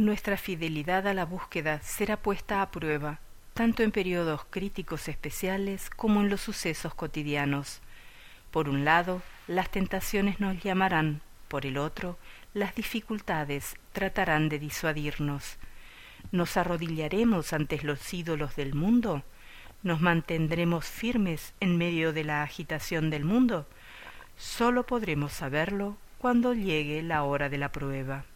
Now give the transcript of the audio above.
Nuestra fidelidad a la búsqueda será puesta a prueba, tanto en periodos críticos especiales como en los sucesos cotidianos. Por un lado, las tentaciones nos llamarán, por el otro, las dificultades tratarán de disuadirnos. ¿Nos arrodillaremos ante los ídolos del mundo? ¿Nos mantendremos firmes en medio de la agitación del mundo? Solo podremos saberlo cuando llegue la hora de la prueba.